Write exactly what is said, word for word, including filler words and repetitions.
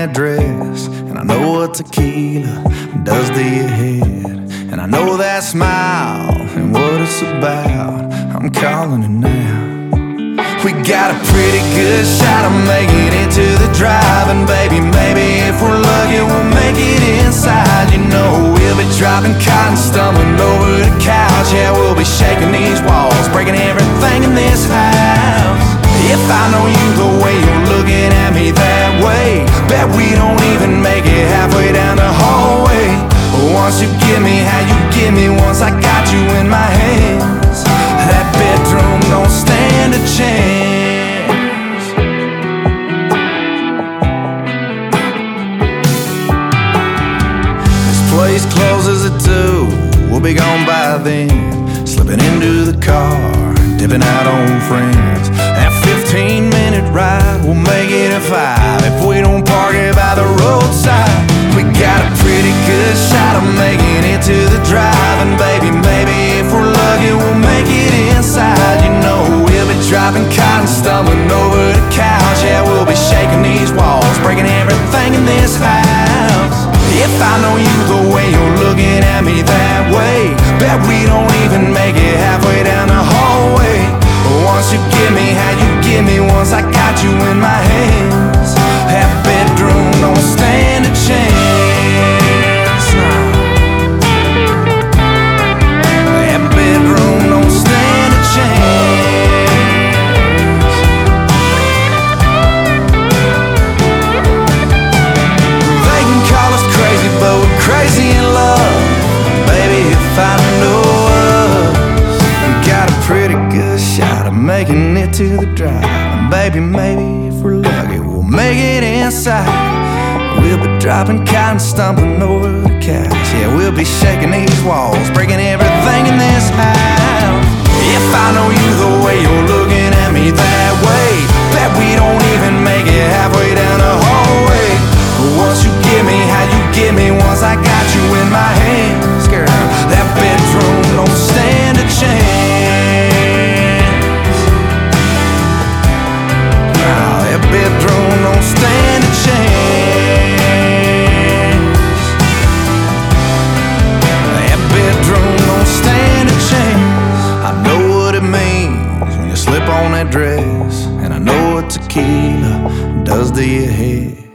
that dress, and I know what tequila does to your head. And I know that smile and what it's about. I'm calling it now. We got a pretty good shot of making it to the drive, and baby, maybe if we're lucky we'll make it inside. You know we'll be dropping cotton, stumbling over the couch. Yeah, we'll be shaking these walls, breaking everything in this house. If I know you the way you're looking at me that way, bet we don't even make it halfway down the hallway. Once you give me how you give me, once I got you in my hands, that bedroom don't stand a chance. This place closes at two, we'll be gone by then. Slipping into the car, dipping out on friends. That fifteen minute ride, we'll make it at five if we don't park it by the roadside. We got a pretty good shot of making it to the drive, and baby, maybe if we're lucky we'll make it inside. You know we'll be dropping cotton, stumbling over the couch. Yeah, we'll be shaking these walls, breaking everything in this house. If I know you the way you're looking at me that way, bet we don't even make it halfway down the hallway. Once you give me how you give me, once I got you in my hands, that bedroom don't stand a chance. That bedroom don't stand a chance. They can call us crazy, but we're crazy in love. Baby, if I know us, we got a pretty good shot of making it to the drive, and baby, maybe if we're lucky we'll make it inside. We'll be dropping cotton, stumbling over the couch. Yeah, we'll be shaking these walls, breaking everything in this house. If I know you the way you're looking at me that way, bet we don't even make it halfway down the hallway. Once you give me how you give me, once I got you in my hands, girl, that bedroom don't stand a chance. Nah, that bedroom don't stand a chance. That bedroom don't stand a chance. I know what it means when you slip on that dress, and I know what tequila does to your head.